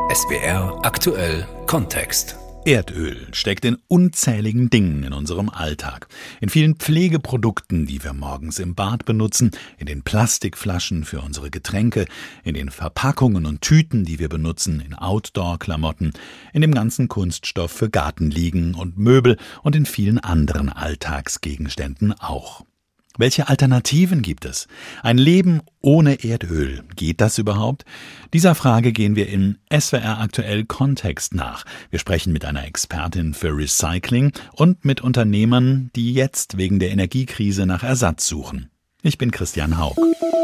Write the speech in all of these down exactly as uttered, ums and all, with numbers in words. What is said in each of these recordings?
S W R aktuell Kontext. Erdöl steckt in unzähligen Dingen in unserem Alltag. In vielen Pflegeprodukten, die wir morgens im Bad benutzen, in den Plastikflaschen für unsere Getränke, in den Verpackungen und Tüten, die wir benutzen, in Outdoor-Klamotten, in dem ganzen Kunststoff für Gartenliegen und Möbel und in vielen anderen Alltagsgegenständen auch. Welche Alternativen gibt es? Ein Leben ohne Erdöl, geht das überhaupt? Dieser Frage gehen wir in S W R aktuell Kontext nach. Wir sprechen mit einer Expertin für Recycling und mit Unternehmern, die jetzt wegen der Energiekrise nach Ersatz suchen. Ich bin Christian Hauck.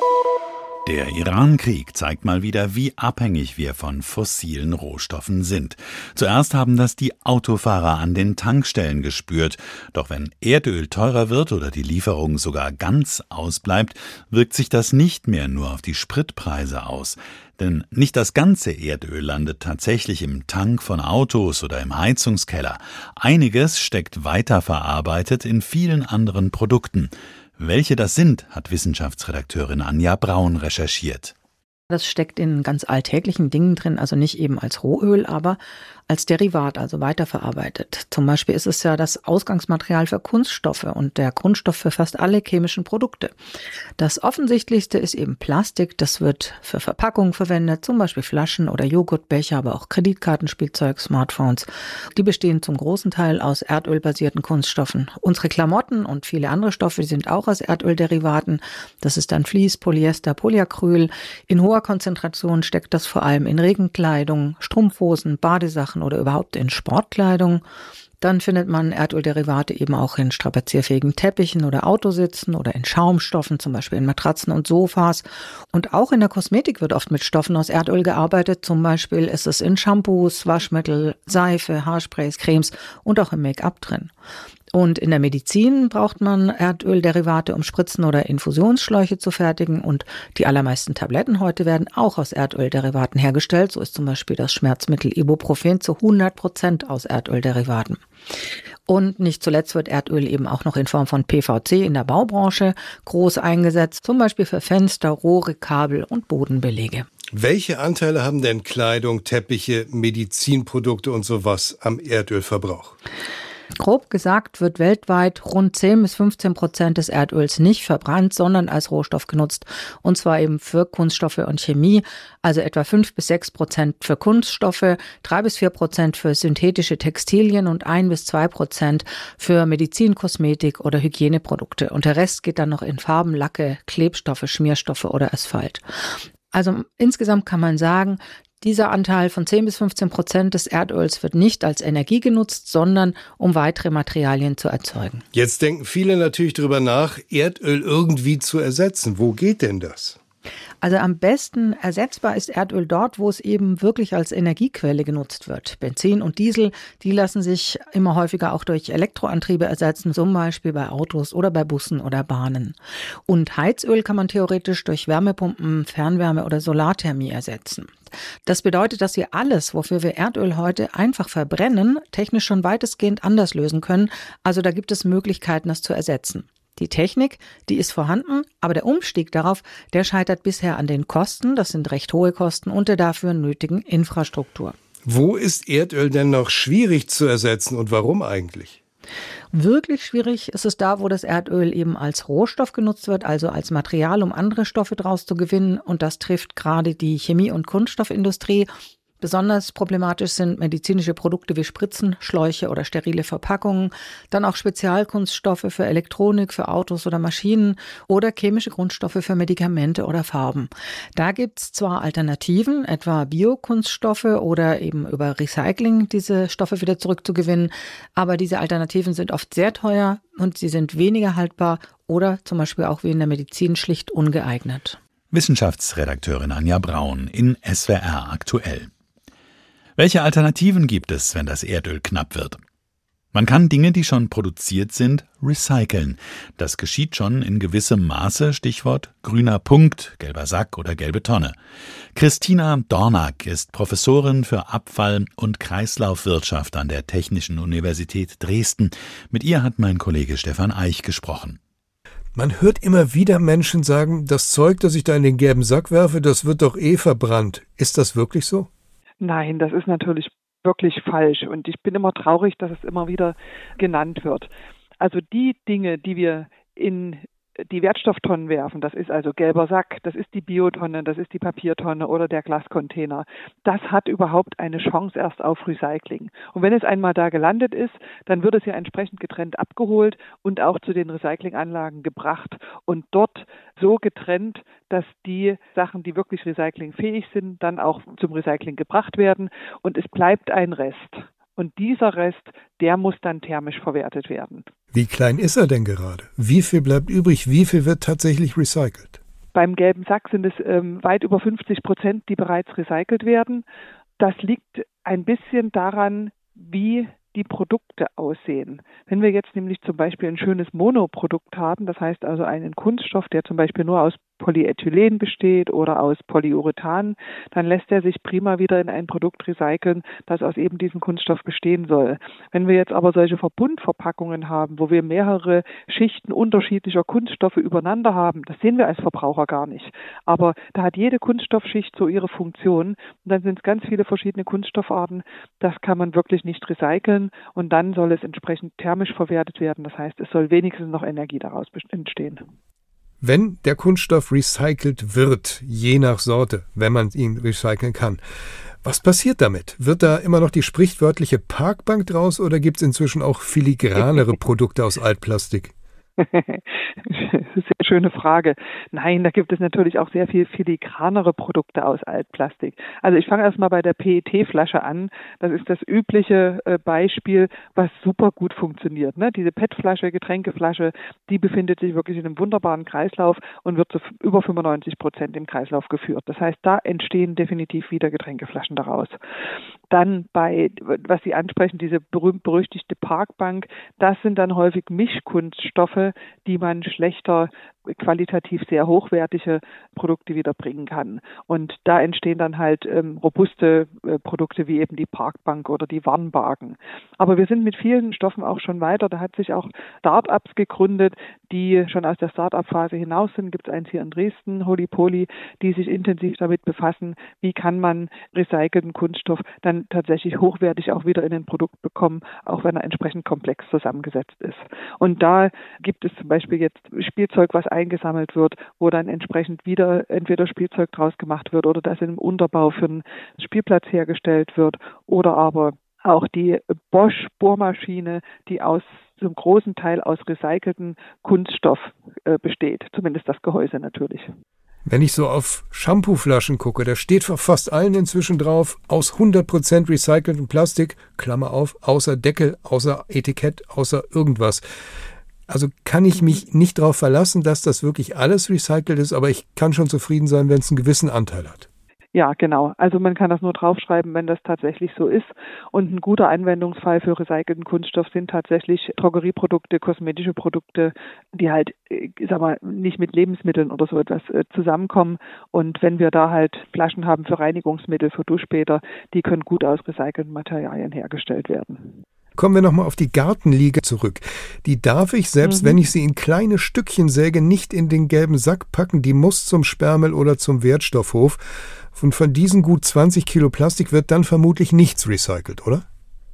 Der Iran-Krieg zeigt mal wieder, wie abhängig wir von fossilen Rohstoffen sind. Zuerst haben das die Autofahrer an den Tankstellen gespürt. Doch wenn Erdöl teurer wird oder die Lieferung sogar ganz ausbleibt, wirkt sich das nicht mehr nur auf die Spritpreise aus. Denn nicht das ganze Erdöl landet tatsächlich im Tank von Autos oder im Heizungskeller. Einiges steckt weiterverarbeitet in vielen anderen Produkten. Welche das sind, hat Wissenschaftsredakteurin Anja Braun recherchiert. Das steckt in ganz alltäglichen Dingen drin, also nicht eben als Rohöl, aber als Derivat, also weiterverarbeitet. Zum Beispiel ist es ja das Ausgangsmaterial für Kunststoffe und der Grundstoff für fast alle chemischen Produkte. Das offensichtlichste ist eben Plastik. Das wird für Verpackungen verwendet, zum Beispiel Flaschen oder Joghurtbecher, aber auch Kreditkartenspielzeug, Smartphones. Die bestehen zum großen Teil aus erdölbasierten Kunststoffen. Unsere Klamotten und viele andere Stoffe die sind auch aus Erdölderivaten. Das ist dann Vlies, Polyester, Polyacryl. In hoher Konzentration steckt das vor allem in Regenkleidung, Strumpfhosen, Badesachen oder überhaupt in Sportkleidung. Dann findet man Erdölderivate eben auch in strapazierfähigen Teppichen oder Autositzen oder in Schaumstoffen, zum Beispiel in Matratzen und Sofas. Und auch in der Kosmetik wird oft mit Stoffen aus Erdöl gearbeitet. Zum Beispiel ist es in Shampoos, Waschmittel, Seife, Haarsprays, Cremes und auch im Make-up drin. Und in der Medizin braucht man Erdölderivate, um Spritzen oder Infusionsschläuche zu fertigen. Und die allermeisten Tabletten heute werden auch aus Erdölderivaten hergestellt. So ist zum Beispiel das Schmerzmittel Ibuprofen zu hundert Prozent aus Erdölderivaten. Und nicht zuletzt wird Erdöl eben auch noch in Form von P V C in der Baubranche groß eingesetzt. Zum Beispiel für Fenster, Rohre, Kabel und Bodenbelege. Welche Anteile haben denn Kleidung, Teppiche, Medizinprodukte und sowas am Erdölverbrauch? Grob gesagt wird weltweit rund zehn bis fünfzehn Prozent des Erdöls nicht verbrannt, sondern als Rohstoff genutzt. Und zwar eben für Kunststoffe und Chemie, also etwa fünf bis sechs Prozent für Kunststoffe, drei bis vier Prozent für synthetische Textilien und ein bis zwei Prozent für Medizin, Kosmetik oder Hygieneprodukte. Und der Rest geht dann noch in Farben, Lacke, Klebstoffe, Schmierstoffe oder Asphalt. Also insgesamt kann man sagen, dieser Anteil von zehn bis fünfzehn Prozent des Erdöls wird nicht als Energie genutzt, sondern um weitere Materialien zu erzeugen. Jetzt denken viele natürlich darüber nach, Erdöl irgendwie zu ersetzen. Wo geht denn das? Also am besten ersetzbar ist Erdöl dort, wo es eben wirklich als Energiequelle genutzt wird. Benzin und Diesel, die lassen sich immer häufiger auch durch Elektroantriebe ersetzen, zum Beispiel bei Autos oder bei Bussen oder Bahnen. Und Heizöl kann man theoretisch durch Wärmepumpen, Fernwärme oder Solarthermie ersetzen. Das bedeutet, dass wir alles, wofür wir Erdöl heute einfach verbrennen, technisch schon weitestgehend anders lösen können. Also da gibt es Möglichkeiten, das zu ersetzen. Die Technik, die ist vorhanden, aber der Umstieg darauf, der scheitert bisher an den Kosten, das sind recht hohe Kosten, und der dafür nötigen Infrastruktur. Wo ist Erdöl denn noch schwierig zu ersetzen und warum eigentlich? Wirklich schwierig ist es da, wo das Erdöl eben als Rohstoff genutzt wird, also als Material, um andere Stoffe daraus zu gewinnen. Und das trifft gerade die Chemie- und Kunststoffindustrie. Besonders problematisch sind medizinische Produkte wie Spritzen, Schläuche oder sterile Verpackungen, dann auch Spezialkunststoffe für Elektronik, für Autos oder Maschinen oder chemische Grundstoffe für Medikamente oder Farben. Da gibt's zwar Alternativen, etwa Biokunststoffe oder eben über Recycling diese Stoffe wieder zurückzugewinnen, aber diese Alternativen sind oft sehr teuer und sie sind weniger haltbar oder zum Beispiel auch wie in der Medizin schlicht ungeeignet. Wissenschaftsredakteurin Anja Braun in S W R aktuell. Welche Alternativen gibt es, wenn das Erdöl knapp wird? Man kann Dinge, die schon produziert sind, recyceln. Das geschieht schon in gewissem Maße, Stichwort grüner Punkt, gelber Sack oder gelbe Tonne. Christina Dornack ist Professorin für Abfall- und Kreislaufwirtschaft an der Technischen Universität Dresden. Mit ihr hat mein Kollege Stefan Eich gesprochen. Man hört immer wieder Menschen sagen, das Zeug, das ich da in den gelben Sack werfe, das wird doch eh verbrannt. Ist das wirklich so? Nein, das ist natürlich wirklich falsch und ich bin immer traurig, dass es immer wieder genannt wird. Also die Dinge, die wir in die Wertstofftonnen werfen, das ist also gelber Sack, das ist die Biotonne, das ist die Papiertonne oder der Glascontainer. Das hat überhaupt eine Chance erst auf Recycling. Und wenn es einmal da gelandet ist, dann wird es ja entsprechend getrennt abgeholt und auch zu den Recyclinganlagen gebracht und dort so getrennt, dass die Sachen, die wirklich recyclingfähig sind, dann auch zum Recycling gebracht werden und es bleibt ein Rest. Und dieser Rest, der muss dann thermisch verwertet werden. Wie klein ist er denn gerade? Wie viel bleibt übrig? Wie viel wird tatsächlich recycelt? Beim gelben Sack sind es ähm, weit über fünfzig Prozent, die bereits recycelt werden. Das liegt ein bisschen daran, wie die Produkte aussehen. Wenn wir jetzt nämlich zum Beispiel ein schönes Monoprodukt haben, das heißt also einen Kunststoff, der zum Beispiel nur aus Polyethylen besteht oder aus Polyurethan, dann lässt er sich prima wieder in ein Produkt recyceln, das aus eben diesem Kunststoff bestehen soll. Wenn wir jetzt aber solche Verbundverpackungen haben, wo wir mehrere Schichten unterschiedlicher Kunststoffe übereinander haben, das sehen wir als Verbraucher gar nicht. Aber da hat jede Kunststoffschicht so ihre Funktion und dann sind es ganz viele verschiedene Kunststoffarten. Das kann man wirklich nicht recyceln und dann soll es entsprechend thermisch verwertet werden. Das heißt, es soll wenigstens noch Energie daraus entstehen. Wenn der Kunststoff recycelt wird, je nach Sorte, wenn man ihn recyceln kann, was passiert damit? Wird da immer noch die sprichwörtliche Parkbank draus oder gibt es inzwischen auch filigranere Produkte aus Altplastik? Sehr schöne Frage. Nein, da gibt es natürlich auch sehr viel filigranere Produkte aus Altplastik. Also ich fange erstmal bei der P E T-Flasche an. Das ist das übliche äh, Beispiel, was super gut funktioniert. Ne? Diese P E T-Flasche, Getränkeflasche, die befindet sich wirklich in einem wunderbaren Kreislauf und wird zu über fünfundneunzig Prozent im Kreislauf geführt. Das heißt, da entstehen definitiv wieder Getränkeflaschen daraus. Dann bei, was Sie ansprechen, diese berühmt-berüchtigte Parkbank, das sind dann häufig Mischkunststoffe, die man schlechter, qualitativ sehr hochwertige Produkte wieder bringen kann. Und da entstehen dann halt ähm, robuste äh, Produkte wie eben die Parkbank oder die Warnwagen. Aber wir sind mit vielen Stoffen auch schon weiter. Da hat sich auch Start-ups gegründet, die schon aus der Start-up-Phase hinaus sind. Gibt es eins hier in Dresden, Holy Poly, die sich intensiv damit befassen, wie kann man recycelten Kunststoff dann tatsächlich hochwertig auch wieder in ein Produkt bekommen, auch wenn er entsprechend komplex zusammengesetzt ist. Und da gibt es zum Beispiel jetzt Spielzeug, was eingesammelt wird, wo dann entsprechend wieder entweder Spielzeug draus gemacht wird oder das in einem Unterbau für einen Spielplatz hergestellt wird oder aber auch die Bosch-Bohrmaschine, die aus zum großen Teil aus recyceltem Kunststoff äh, besteht, zumindest das Gehäuse natürlich. Wenn ich so auf Shampooflaschen gucke, da steht auf fast allen inzwischen drauf, aus hundert Prozent recyceltem Plastik, Klammer auf, außer Deckel, außer Etikett, außer irgendwas. Also kann ich mich nicht darauf verlassen, dass das wirklich alles recycelt ist, aber ich kann schon zufrieden sein, wenn es einen gewissen Anteil hat. Ja, genau. Also man kann das nur draufschreiben, wenn das tatsächlich so ist. Und ein guter Anwendungsfall für recycelten Kunststoff sind tatsächlich Drogerieprodukte, kosmetische Produkte, die halt, ich sag mal, nicht mit Lebensmitteln oder so etwas zusammenkommen. Und wenn wir da halt Flaschen haben für Reinigungsmittel, für Duschbäder, die können gut aus recycelten Materialien hergestellt werden. Kommen wir nochmal auf die Gartenliege zurück. Die darf ich, selbst mhm. wenn ich sie in kleine Stückchen säge, nicht in den gelben Sack packen. Die muss zum Sperrmüll oder zum Wertstoffhof. Und von diesen gut zwanzig Kilo Plastik wird dann vermutlich nichts recycelt, oder?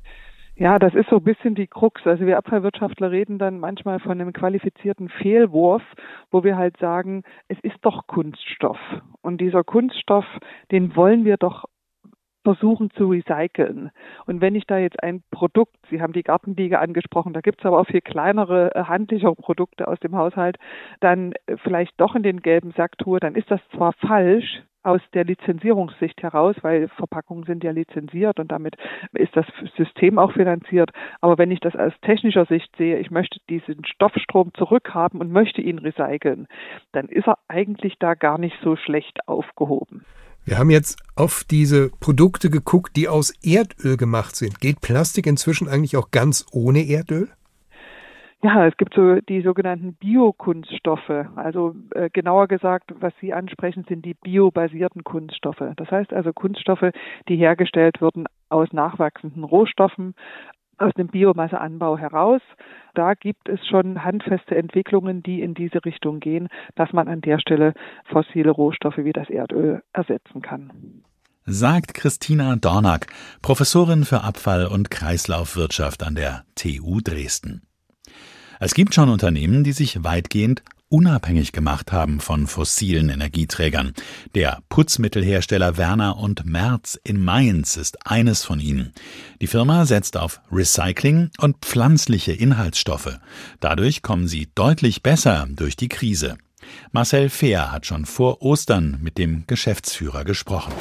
Ja, das ist so ein bisschen die Krux. Also wir Abfallwirtschaftler reden dann manchmal von einem qualifizierten Fehlwurf, wo wir halt sagen, es ist doch Kunststoff. Und dieser Kunststoff, den wollen wir doch versuchen zu recyceln. Und wenn ich da jetzt ein Produkt, Sie haben die Gartenliege angesprochen, da gibt es aber auch viel kleinere, handlichere Produkte aus dem Haushalt, dann vielleicht doch in den gelben Sack tue, dann ist das zwar falsch aus der Lizenzierungssicht heraus, weil Verpackungen sind ja lizenziert und damit ist das System auch finanziert. Aber wenn ich das aus technischer Sicht sehe, ich möchte diesen Stoffstrom zurückhaben und möchte ihn recyceln, dann ist er eigentlich da gar nicht so schlecht aufgehoben. Wir haben jetzt auf diese Produkte geguckt, die aus Erdöl gemacht sind. Geht Plastik inzwischen eigentlich auch ganz ohne Erdöl? Ja, es gibt so die sogenannten Biokunststoffe. Also äh, genauer gesagt, was Sie ansprechen, sind die biobasierten Kunststoffe. Das heißt also Kunststoffe, die hergestellt wurden aus nachwachsenden Rohstoffen, aus dem Biomasseanbau heraus. Da gibt es schon handfeste Entwicklungen, die in diese Richtung gehen, dass man an der Stelle fossile Rohstoffe wie das Erdöl ersetzen kann. sagt Christina Dornack, Professorin für Abfall- und Kreislaufwirtschaft an der T U Dresden. Es gibt schon Unternehmen, die sich weitgehend unabhängig gemacht haben von fossilen Energieträgern. Der Putzmittelhersteller Werner und Merz in Mainz ist eines von ihnen. Die Firma setzt auf Recycling und pflanzliche Inhaltsstoffe. Dadurch kommen sie deutlich besser durch die Krise. Marcel Fehr hat schon vor Ostern mit dem Geschäftsführer gesprochen.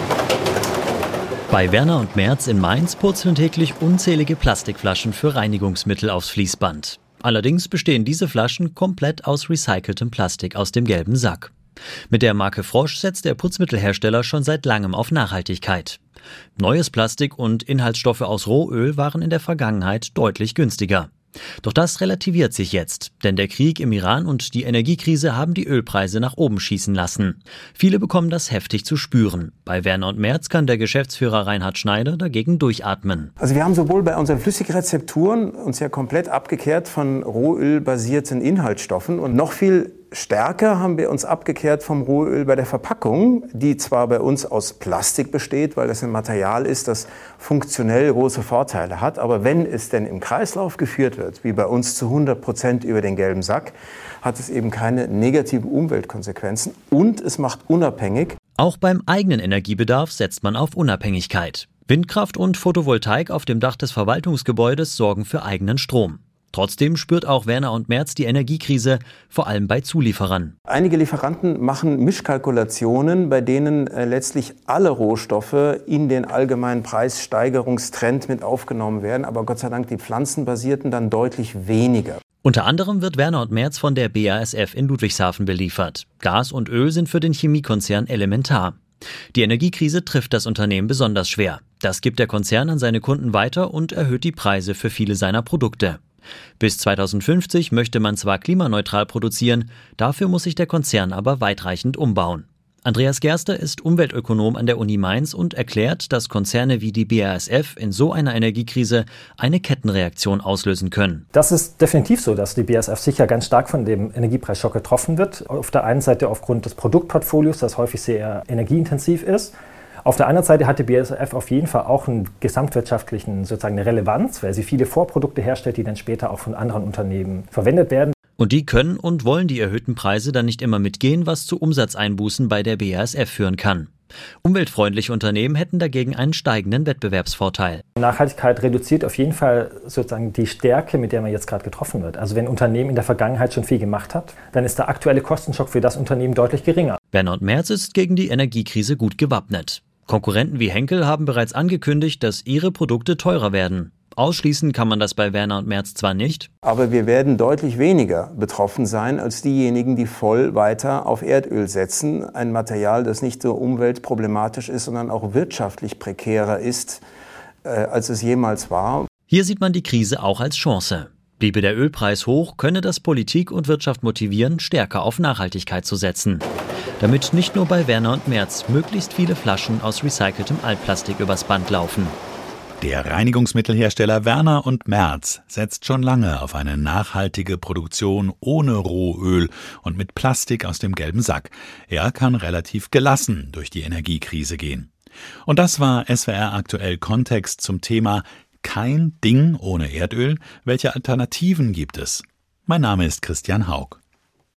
Bei Werner und Merz in Mainz purzeln täglich unzählige Plastikflaschen für Reinigungsmittel aufs Fließband. Allerdings bestehen diese Flaschen komplett aus recyceltem Plastik aus dem gelben Sack. Mit der Marke Frosch setzt der Putzmittelhersteller schon seit langem auf Nachhaltigkeit. Neues Plastik und Inhaltsstoffe aus Rohöl waren in der Vergangenheit deutlich günstiger. Doch das relativiert sich jetzt, denn der Krieg im Iran und die Energiekrise haben die Ölpreise nach oben schießen lassen. Viele bekommen das heftig zu spüren. Bei Werner und Merz kann der Geschäftsführer Reinhard Schneider dagegen durchatmen. Also wir haben sowohl bei unseren Flüssigrezepturen uns ja komplett abgekehrt von rohölbasierten Inhaltsstoffen und noch viel stärker haben wir uns abgekehrt vom Rohöl bei der Verpackung, die zwar bei uns aus Plastik besteht, weil das ein Material ist, das funktionell große Vorteile hat, aber wenn es denn im Kreislauf geführt wird, wie bei uns zu hundert Prozent über den gelben Sack, hat es eben keine negativen Umweltkonsequenzen und es macht unabhängig. Auch beim eigenen Energiebedarf setzt man auf Unabhängigkeit. Windkraft und Photovoltaik auf dem Dach des Verwaltungsgebäudes sorgen für eigenen Strom. Trotzdem spürt auch Werner und Merz die Energiekrise, vor allem bei Zulieferern. Einige Lieferanten machen Mischkalkulationen, bei denen äh, letztlich alle Rohstoffe in den allgemeinen Preissteigerungstrend mit aufgenommen werden, aber Gott sei Dank die pflanzenbasierten dann deutlich weniger. Unter anderem wird Werner und Merz von der B A S F in Ludwigshafen beliefert. Gas und Öl sind für den Chemiekonzern elementar. Die Energiekrise trifft das Unternehmen besonders schwer. Das gibt der Konzern an seine Kunden weiter und erhöht die Preise für viele seiner Produkte. Bis zweitausendfünfzig möchte man zwar klimaneutral produzieren, dafür muss sich der Konzern aber weitreichend umbauen. Andreas Gerster ist Umweltökonom an der Uni Mainz und erklärt, dass Konzerne wie die B A S F in so einer Energiekrise eine Kettenreaktion auslösen können. Das ist definitiv so, dass die B A S F sicher ganz stark von dem Energiepreisschock getroffen wird. Auf der einen Seite aufgrund des Produktportfolios, das häufig sehr energieintensiv ist. Auf der anderen Seite hat die B A S F auf jeden Fall auch einen gesamtwirtschaftlichen sozusagen eine Relevanz, weil sie viele Vorprodukte herstellt, die dann später auch von anderen Unternehmen verwendet werden. Und die können und wollen die erhöhten Preise dann nicht immer mitgehen, was zu Umsatzeinbußen bei der B A S F führen kann. Umweltfreundliche Unternehmen hätten dagegen einen steigenden Wettbewerbsvorteil. Nachhaltigkeit reduziert auf jeden Fall sozusagen die Stärke, mit der man jetzt gerade getroffen wird. Also wenn ein Unternehmen in der Vergangenheit schon viel gemacht hat, dann ist der aktuelle Kostenschock für das Unternehmen deutlich geringer. Werner und Merz ist gegen die Energiekrise gut gewappnet. Konkurrenten wie Henkel haben bereits angekündigt, dass ihre Produkte teurer werden. Ausschließen kann man das bei Werner und Merz zwar nicht. Aber wir werden deutlich weniger betroffen sein als diejenigen, die voll weiter auf Erdöl setzen. Ein Material, das nicht so umweltproblematisch ist, sondern auch wirtschaftlich prekärer ist, äh, als es jemals war. Hier sieht man die Krise auch als Chance. Bliebe der Ölpreis hoch, könne das Politik und Wirtschaft motivieren, stärker auf Nachhaltigkeit zu setzen. Damit nicht nur bei Werner und Merz möglichst viele Flaschen aus recyceltem Altplastik übers Band laufen. Der Reinigungsmittelhersteller Werner und Merz setzt schon lange auf eine nachhaltige Produktion ohne Rohöl und mit Plastik aus dem gelben Sack. Er kann relativ gelassen durch die Energiekrise gehen. Und das war S W R aktuell Kontext zum Thema Kein Ding ohne Erdöl. Welche Alternativen gibt es? Mein Name ist Christian Haug.